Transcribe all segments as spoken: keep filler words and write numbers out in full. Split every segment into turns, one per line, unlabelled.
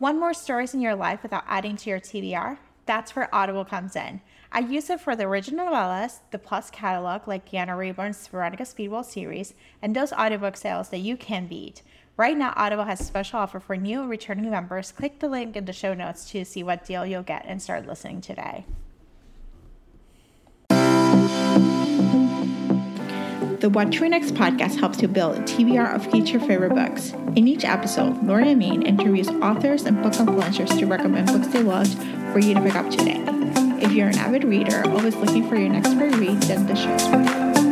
Want more stories in your life without adding to your T B R? That's where Audible comes in. I use it for the original novellas, the Plus catalog like Deanna Rayburn's Veronica Speedwell series, and those audiobook sales that you can beat. Right now, Audible has a special offer for new and returning members. Click the link in the show notes to see what deal you'll get and start listening today. The What to Read Next podcast helps you build a T B R of each your favorite books. In each episode, Lori and Amin interviews authors and book influencers to recommend books they loved for you to pick up today. If you're an avid reader, always looking for your next great read, then the show's for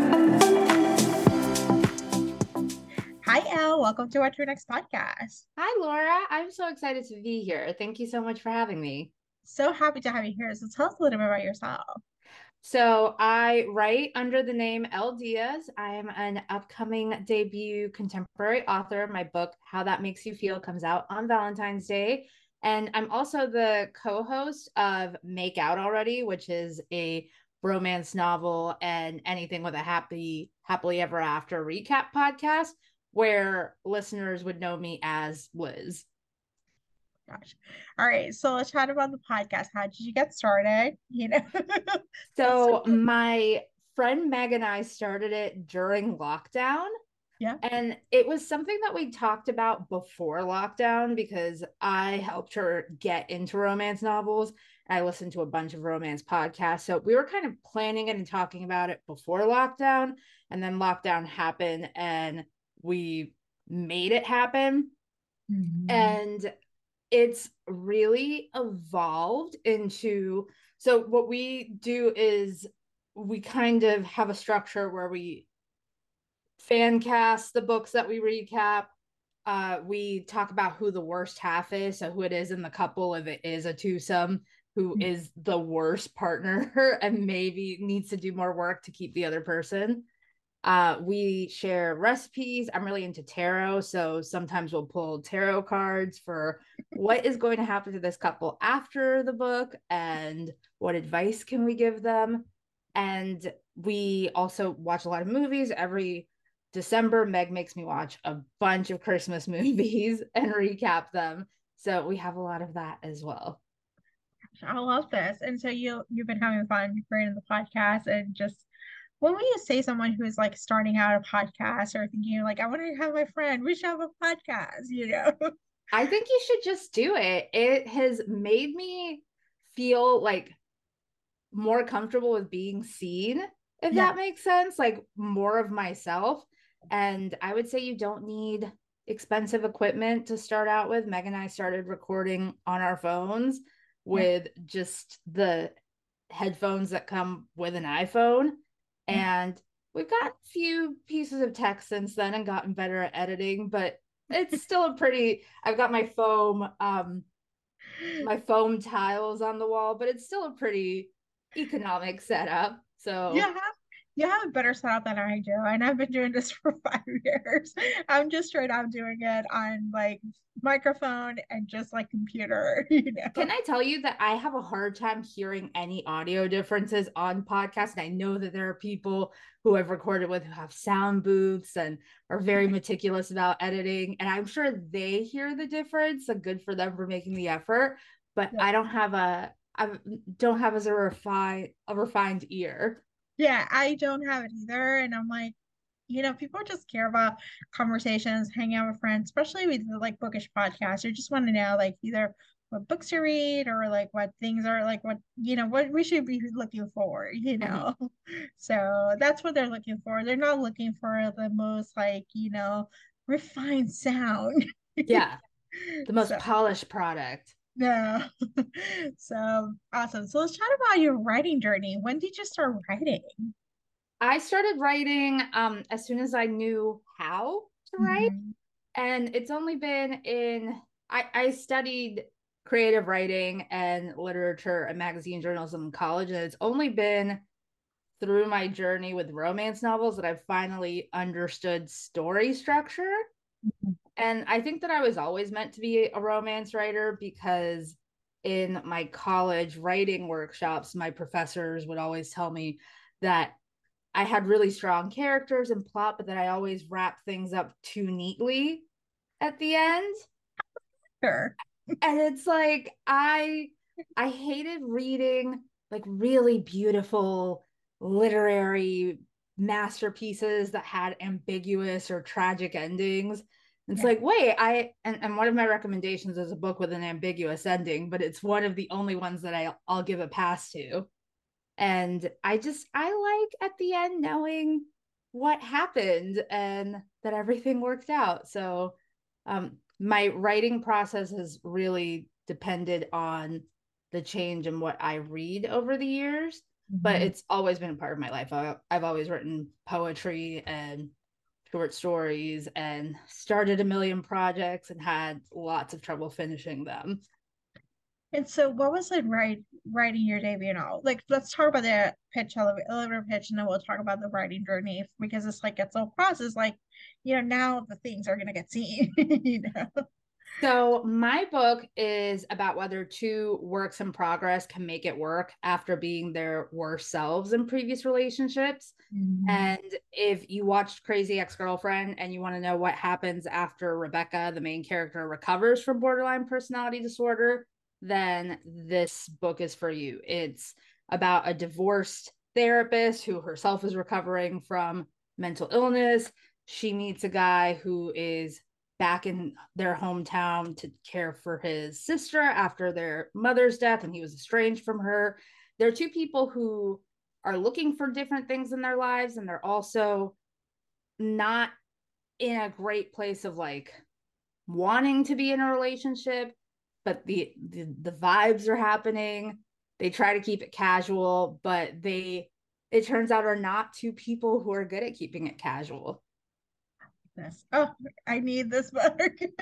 you. Hi, Elle. Welcome to What to Read Next podcast.
Hi, Laura. I'm so excited to be here. Thank you so much for having me.
So happy to have you here. So tell us a little bit about yourself.
So I write under the name Elle Diaz. I am an upcoming debut contemporary author. My book, How That Makes You Feel, comes out on Valentine's Day. And I'm also the co-host of Make Out Already, which is a romance novel and anything with a happy, happily ever after recap podcast, where listeners would know me as Liz.
Gosh. All right. So let's chat about the podcast. How did you get started? You know,
so my friend Meg and I started it during lockdown.
Yeah.
And it was something that we talked about before lockdown because I helped her get into romance novels. I listened to a bunch of romance podcasts. So we were kind of planning it and talking about it before lockdown. And then lockdown happened and we made it happen. Mm-hmm. And it's really evolved into, so what we do is we kind of have a structure where we fan cast the books that we recap. Uh, we talk about who the worst half is, so who it is in the couple, if it is a twosome, who mm-hmm. is the worst partner and maybe needs to do more work to keep the other person. Uh, we share recipes. I'm really into tarot, so sometimes we'll pull tarot cards for what is going to happen to this couple after the book and what advice can we give them. And we also watch a lot of movies. Every December, Meg makes me watch a bunch of Christmas movies and recap them. So we have a lot of that as well.
I love this. And so you, you've been having fun creating the podcast and just, when will you say someone who is like starting out a podcast or thinking like, I want to have my friend, we should have a podcast, you know?
I think you should just do it. It has made me feel like more comfortable with being seen, if yeah. that makes sense, like more of myself. And I would say you don't need expensive equipment to start out with. Meg and I started recording on our phones with yeah. just the headphones that come with an iPhone. And we've got a few pieces of tech since then and gotten better at editing, but it's still a pretty, I've got my foam, um, my foam tiles on the wall, but it's still a pretty economic setup. So
yeah, you have a better setup than I do. And I've been doing this for five years. I'm just straight up doing it on like microphone and just like computer, you know.
Can I tell you that I have a hard time hearing any audio differences on podcasts? And I know that there are people who I've recorded with who have sound booths and are very meticulous about editing. And I'm sure they hear the difference. So good for them for making the effort. But yeah. I don't have a I don't have as a refined a refined ear.
Yeah, I don't have it either. And I'm like, you know, people just care about conversations, hanging out with friends, especially with like bookish podcasts. You just want to know like either what books you read or like what things are like what, you know, what we should be looking for, you know. Mm-hmm. So that's what they're looking for. They're not looking for the most like, you know, refined sound.
Yeah. The most so, polished product.
No. So awesome. So let's chat about your writing journey. When did you start writing?
I started writing um, as soon as I knew how to write. Mm-hmm. And it's only been in, I, I studied creative writing and literature and magazine journalism in college. And it's only been through my journey with romance novels that I've finally understood story structure. Mm-hmm. And I think that I was always meant to be a romance writer because in my college writing workshops, my professors would always tell me that I had really strong characters and plot, but that I always wrap things up too neatly at the end.
Sure.
And it's like I I hated reading like really beautiful literary masterpieces that had ambiguous or tragic endings. It's
Yeah.
like, wait, I and, and one of my recommendations is a book with an ambiguous ending, but it's one of the only ones that I I'll give a pass to. And I just I like at the end knowing what happened and that everything worked out. So um my writing process has really depended on the change in what I read over the years, but
Mhm.
it's always been a part of my life. I, I've always written poetry and short stories and started a million projects and had lots of trouble finishing them.
And so, what was it write writing your debut novel? Like, let's talk about the pitch, elevator, elevator pitch, and then we'll talk about the writing journey because it's like it's a process. Like, you know, now the things are gonna get seen. You know.
So, my book is about whether two works in progress can make it work after being their worst selves in previous relationships.
Mhm.
And if you watched Crazy Ex Girlfriend and you want to know what happens after Rebecca, the main character, recovers from borderline personality disorder, then this book is for you. It's about a divorced therapist who herself is recovering from mental illness. She meets a guy who is back in their hometown to care for his sister after their mother's death, and he was estranged from her. There are two people who are looking for different things in their lives, and they're also not in a great place of like wanting to be in a relationship, but the the, the vibes are happening. They try to keep it casual, but they it turns out are not two people who are good at keeping it casual.
This. Oh, I need this book.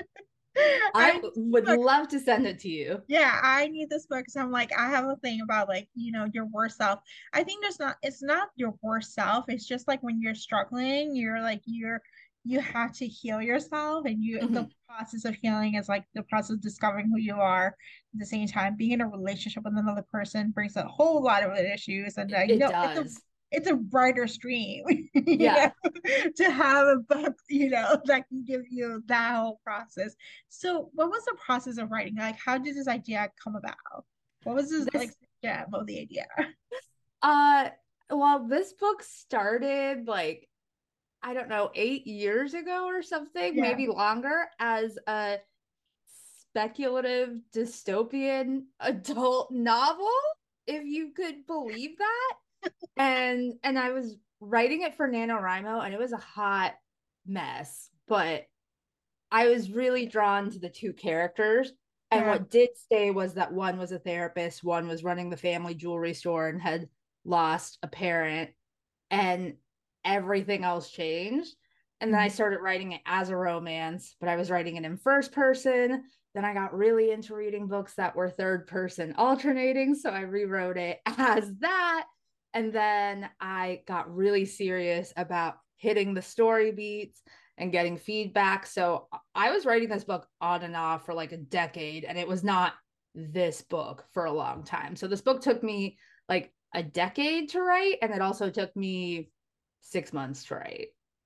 I
I
need this
would
book.
love to send it to you.
Yeah, I need this book because I'm like, I have a thing about like, you know, your worst self. I think there's not, it's not your worst self. It's just like when you're struggling, you're like, you're, you have to heal yourself, and you, the
Mhm.
process of healing is like the process of discovering who you are at the same time. Being in a relationship with another person brings a whole lot of issues, and uh, you
It
know, it's a,
does.
it's a brighter stream, you know,
Yeah.
to have a book, you know, that can give you that whole process. So, what was the process of writing? Like, how did this idea come about? What was this like
This
gem of the idea?
uh well, this book started like I don't know, eight years ago or something,
Yeah.
maybe longer, as a speculative dystopian adult novel, if you could believe that. And and I was writing it for NaNoWriMo, and it was a hot mess, but I was really drawn to the two characters. And
Yeah.
what did stay was that one was a therapist, one was running the family jewelry store and had lost a parent, and everything else changed. And then I
Mhm.
started writing it as a romance, but I was writing it in first person. Then I got really into reading books that were third person alternating. So I rewrote it as that. And then I got really serious about hitting the story beats and getting feedback. So I was writing this book on and off for like a decade, and it was not this book for a long time. So this book took me like a decade to write, and it also took me six months to write.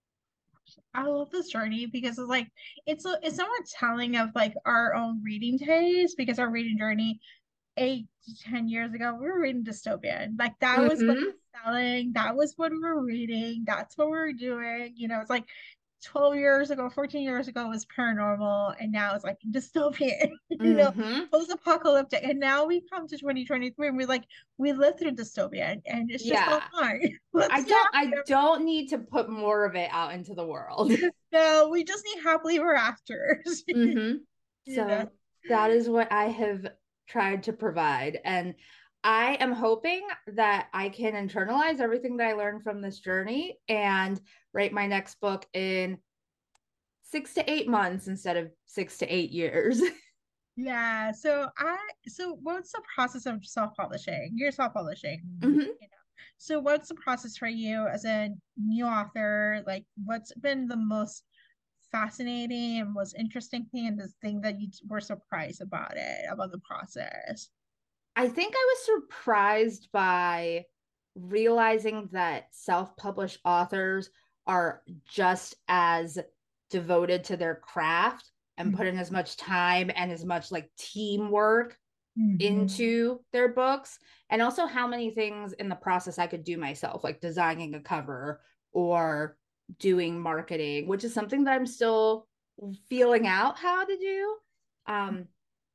I love this journey because it's like it's a, it's somewhat telling of like our own reading taste because our reading journey eight to ten years ago we were reading dystopian. Like that was what
Mm-hmm.
was selling. That was what we were reading. That's what we were doing. You know, it's like twelve years ago, fourteen years ago was paranormal, and now it's like dystopian, you know,
Mm-hmm.
post-apocalyptic. And now we come to twenty twenty-three and we're like, we lived through dystopia and it's just
Yeah.
all fine.
I
Let's
don't
not
I don't need to put more of it out into the world.
no, we just need happily ever afters.
Mm-hmm.
You know.
So that is what I have tried to provide. And I am hoping that I can internalize everything that I learned from this journey and write my next book in six to eight months instead of six to eight years.
Yeah. So I so what's the process of self-publishing? You're self-publishing,
Mm-hmm.
you know. So what's the process for you as a new author? Like what's been the most fascinating and most interesting thing and the thing that you were surprised about it, about the process?
I think I was surprised by realizing that self published authors are just as devoted to their craft and
Mhm.
put in as much time and as much like teamwork
Mhm.
into their books, and also how many things in the process I could do myself, like designing a cover or doing marketing, which is something that I'm still feeling out how to do. Um,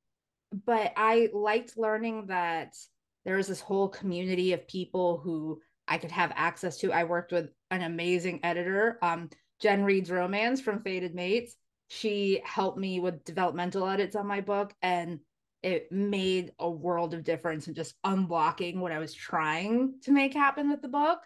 but I liked learning that there was this whole community of people who I could have access to. I worked with an amazing editor, um, Jen Reads Romance from Fated Mates. She helped me with developmental edits on my book, and it made a world of difference in just unblocking what I was trying to make happen with the book.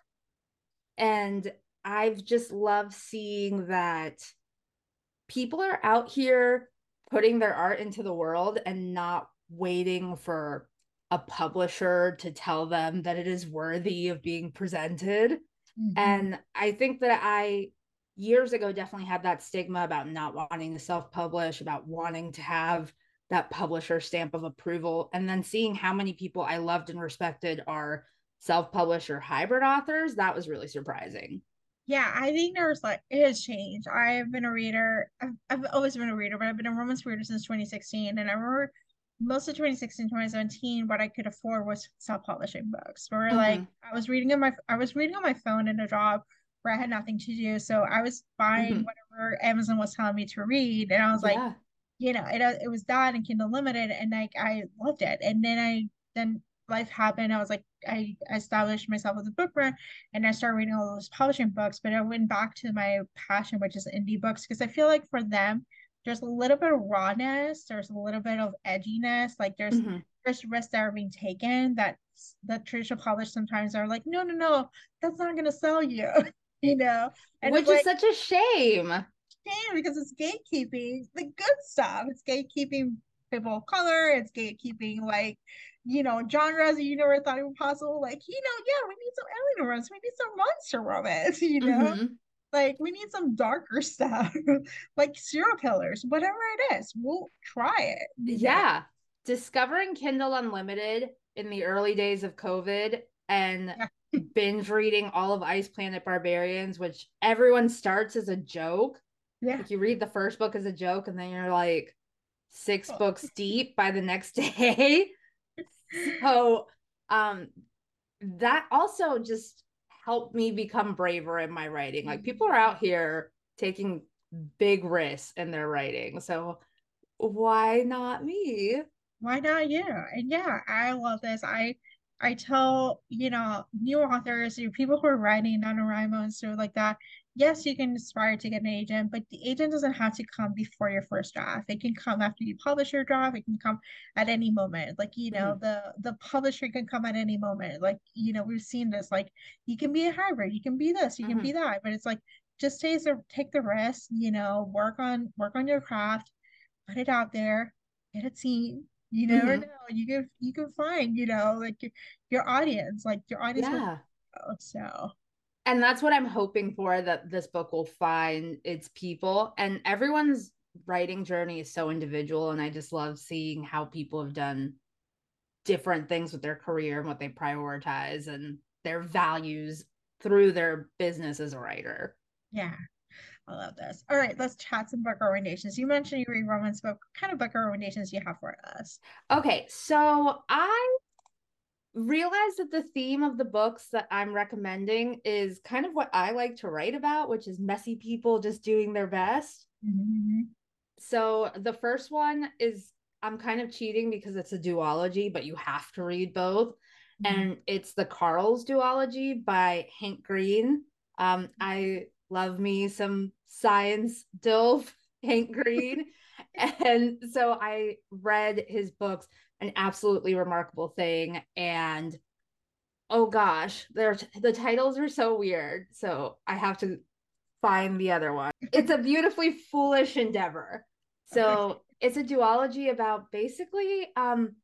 And I've just loved seeing that people are out here putting their art into the world and not waiting for a publisher to tell them that it is worthy of being presented.
Mhm.
And I think that I years ago definitely had that stigma about not wanting to self-publish, about wanting to have that publisher stamp of approval. And then seeing how many people I loved and respected are self-published or hybrid authors, that was really surprising.
Yeah, I think there's like it has changed. I've been a reader. I've, I've always been a reader, but I've been a romance reader since twenty sixteen. And I remember most of twenty sixteen, twenty seventeen, what I could afford was self-publishing books. Where like
Mm-hmm.
I was reading on my I was reading on my phone in a job where I had nothing to do. So I was buying
Mm-hmm.
whatever Amazon was telling me to read. And I was like,
Yeah.
you know, it uh, it was that and Kindle Limited, and like I loved it. And then I then life happened. I was like, I established myself as a book brand, and I started reading all those publishing books. But I went back to my passion, which is indie books, because I feel like for them, there's a little bit of rawness, there's a little bit of edginess, like there's
Mm-hmm.
there's risks that are being taken that that traditional publishers sometimes are like, no, no, no, that's not gonna sell you, you know. And it's
Which is
like,
such a shame.
can because it's gatekeeping the good stuff. It's gatekeeping people of color. It's gatekeeping like, you know, genres that you never thought it was possible. Like, you know, yeah, we need some alien romance. We need some monster romance. You know,
Mm-hmm.
like we need some darker stuff, like serial killers. Whatever it is, we'll try it. You know.
Yeah. Discovering Kindle Unlimited in the early days of COVID and
Yeah.
binge reading all of Ice Planet Barbarians, which everyone starts as a joke.
Yeah.
Like you read the first book as a joke, and then you're like six
Oh,
books deep by the next day. So um that also just helped me become braver in my writing. Like people are out here taking big risks in their writing. So why not me?
why not you? And yeah, I love this. I I tell, you know, new authors, you people who are writing NaNoWriMo and stuff like that, yes, you can aspire to get an agent, but the agent doesn't have to come before your first draft. It can come after you publish your draft. It can come at any moment. Like, you know,
Mm-hmm.
the the publisher can come at any moment. Like, you know, we've seen this. Like, you can be a hybrid, you can be this, you can be
Mm-hmm.
that. But it's like just take the take the risk, you know, work on work on your craft, put it out there, get a team. You never
Mm-hmm.
know. You can you can find, you know, like your, your audience, like your audience will
Yeah.
follow. So
And that's what I'm hoping for, that this book will find its people. And everyone's writing journey is so individual. And I just love seeing how people have done different things with their career and what they prioritize and their values through their business as a writer.
yeah, I love this. All right, let's chat some book recommendations. You mentioned you read romance book. What kind of book recommendations do you have for us?
Okay, so I realized that the theme of the books that I'm recommending is kind of what I like to write about, which is messy people just doing their best.
Mm-hmm.
So the first one is, I'm kind of cheating because it's a duology, but you have to read both.
Mm-hmm.
And it's the Carl's duology by Hank Green. Um, I love me some science dilf Hank Green. And so I read his books, an absolutely remarkable thing. And oh gosh, they're, the titles are so weird. So I have to find the other one. It's a beautifully foolish endeavor.
Okay.
So it's a duology about basically um,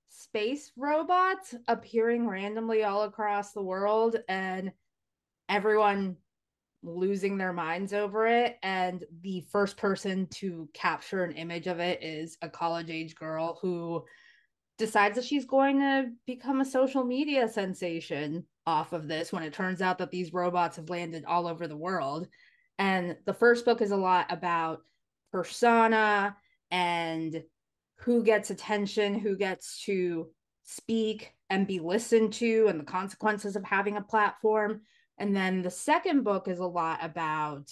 space robots appearing randomly all across the world and everyone losing their minds over it. And the first person to capture an image of it is a college age girl who decides that she's going to become a social media sensation off of this when it turns out that these robots have landed all over the world. And the first book is a lot about persona and who gets attention, who gets to speak and be listened to, and the consequences of having a platform. And then the second book is a lot about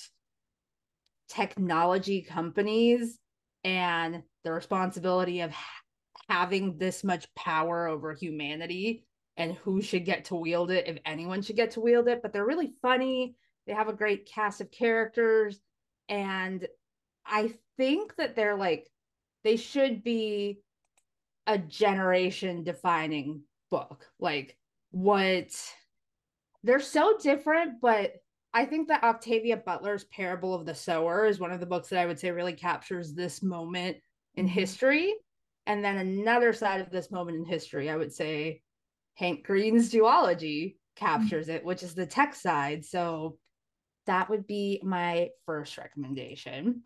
technology companies and the responsibility of ha- having this much power over humanity and who should get to wield it, if anyone should get to wield it. But they're really funny. They have a great cast of characters. And I think that they're like, they should be a generation defining book. Like, what they're so different, but I think that Octavia Butler's Parable of the Sower is one of the books that I would say really captures this moment in
Mhm.
history. And then another side of this moment in history, I would say Hank Green's Duology captures it, which is the tech side. So that would be my first recommendation.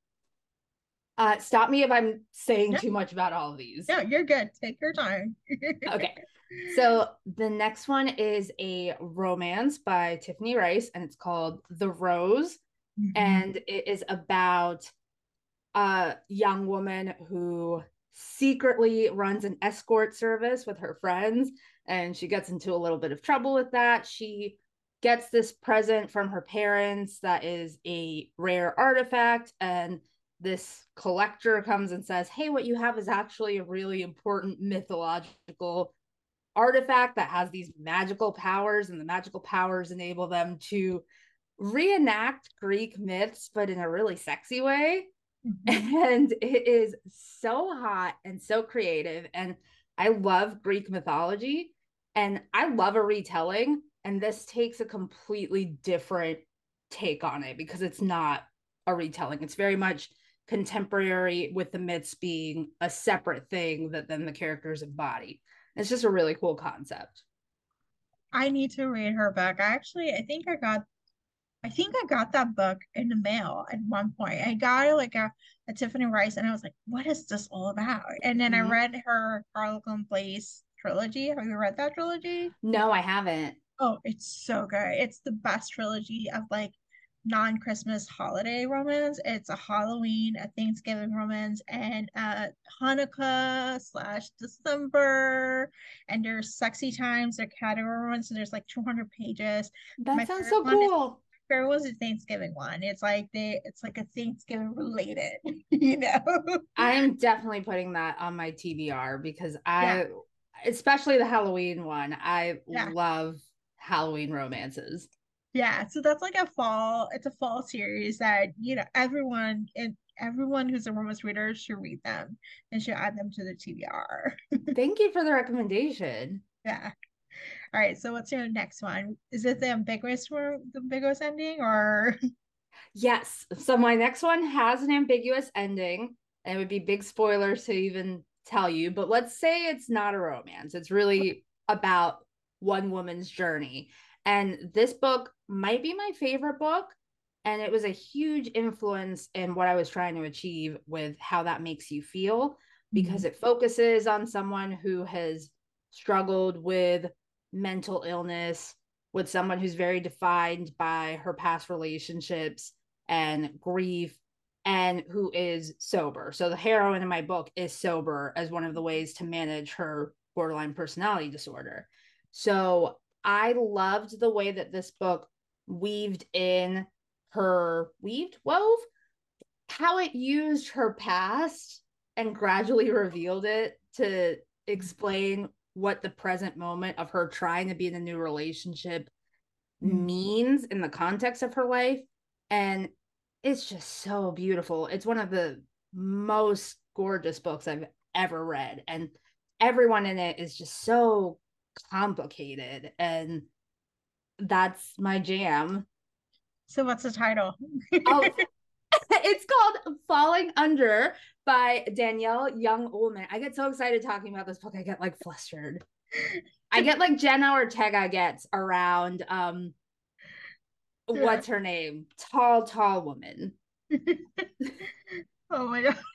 Uh, stop me if I'm saying
Yeah,
too much about all of these.
yeah, you're good. Take your time.
Okay. So the next one is a romance by Tiffany Rice, and it's called The Rose.
Mhm.
And it is about a young woman who secretly runs an escort service with her friends, and she gets into a little bit of trouble with that. She gets this present from her parents that is a rare artifact, and this collector comes and says, hey, what you have is actually a really important mythological artifact that has these magical powers, and the magical powers enable them to reenact Greek myths, but in a really sexy way.
Mhm.
And it is so hot and so creative. And I love Greek mythology, and I love a retelling. And this takes a completely different take on it because it's not a retelling. It's very much contemporary, with the myths being a separate thing that then the characters embody. It's just a really cool concept.
I need to read her book. I actually, I think I got, I think I got that book in the mail at one point. I got like a, a Tiffany Rice, and I was like, "What is this all about?" And then I
Mm-hmm.
read her Harlequin Place trilogy. Have you read that trilogy?
No, I haven't.
Oh, it's so good. It's the best trilogy of like non-Christmas holiday romance. It's a Halloween, a Thanksgiving romance, and a Hanukkah slash December. And there's sexy times, they're category ones, so there's like two hundred pages.
That
My
sounds
favorite
so
one is
cool.
my favorite was the Thanksgiving one. It's like they it's like a Thanksgiving related, you know?
I'm definitely putting that on my T B R because
Yeah,
I, especially the Halloween one, I
yeah.
love Halloween romances.
Yeah, so that's like a fall, it's a fall series that, you know, everyone and everyone who's a romance reader should read them and should add them to the T B R.
Thank you for the recommendation.
Yeah. All right, so what's your next one? Is it the ambiguous one, the ambiguous ending, or
Yes. So my next one has an ambiguous ending, and it would be big spoilers to even tell you, but let's say it's not a romance. It's really about one woman's journey. And this book might be my favorite book. And it was a huge influence in what I was trying to achieve with how that makes you feel, because
Mhm.
it focuses on someone who has struggled with mental illness, with someone who's very defined by her past relationships and grief, and who is sober. So the heroine in my book is sober as one of the ways to manage her borderline personality disorder. So I loved the way that this book weaved in her weaved wove how it used her past and gradually revealed it to explain what the present moment of her trying to be in a new relationship
Mhm.
means in the context of her life. And it's just so beautiful. It's one of the most gorgeous books I've ever read. And everyone in it is just so complicated. And that's my jam.
So what's the title?
Oh, it's called Falling Under by Danielle Young Ullman. I get so excited talking about this book. I get like flustered. I get like Jenna Ortega gets around um
Yeah.
what's her name? Tall, tall woman.
Oh my God.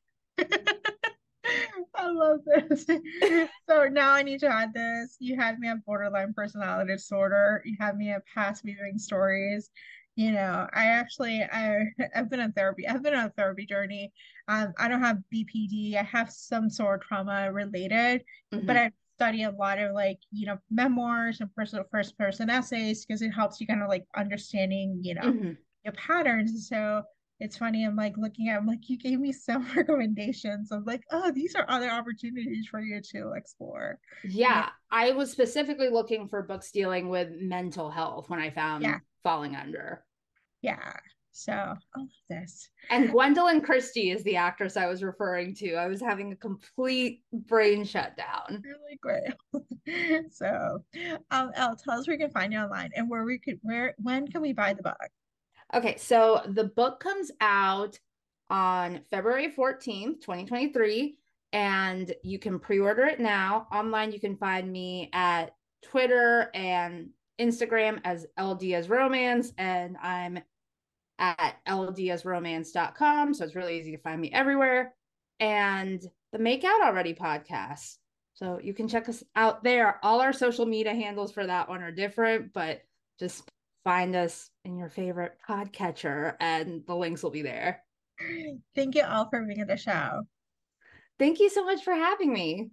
I love this. So now I need to add this. You had me at borderline personality disorder. You had me at past viewing stories. You know, I actually I I've been in therapy. I've been on a therapy journey. Um, I don't have B P D. I have some sort of trauma related, but
Hmm.
I study a lot of like, you know, memoirs and personal first person essays because it helps you kind of like understanding, you know,
Hmm.
your patterns. So it's funny, I'm like looking at, I'm like, you gave me some recommendations of like, oh, these are other opportunities for you to explore. Yeah,
Yeah, I was specifically looking for books dealing with mental health when I
yeah,
found Falling Under.
yeah. So all of this.
And Gwendolyn Christie is the actress I was referring to. I was having a complete brain shutdown.
Really great. So, um, Elle, tell us where we can find you online and where we could, where, when can we buy the book?
Okay, so the book comes out on February fourteenth, twenty twenty-three, and you can pre order it now. Online, you can find me at Twitter and Instagram as L Diaz Romance, and I'm at l diaz romance dot com. So it's really easy to find me everywhere. And the Make Out Already podcast. So you can check us out there. All our social media handles for that one are different, but just find us in your favorite podcatcher and the links will be there.
Thank you all for being on the show.
Thank you so much for having me.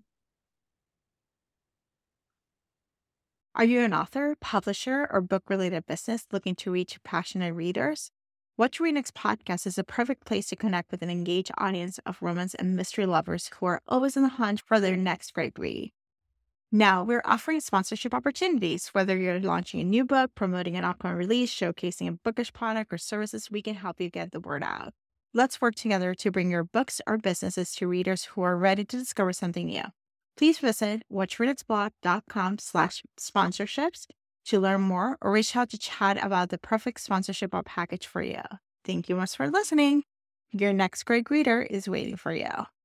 Are you an author, publisher, or book related business looking to reach passionate readers? What to Read Next podcast is a perfect place to connect with an engaged audience of romance and mystery lovers who are always on the hunt for their next great read. Now, we're offering sponsorship opportunities. Whether you're launching a new book, promoting an upcoming release, showcasing a bookish product or services, we can help you get the word out. Let's work together to bring your books or businesses to readers who are ready to discover something new. Please visit whatchreadnextblog.com slash sponsorships to learn more or reach out to chat about the perfect sponsorship or package for you. Thank you much for listening. Your next great reader is waiting for you.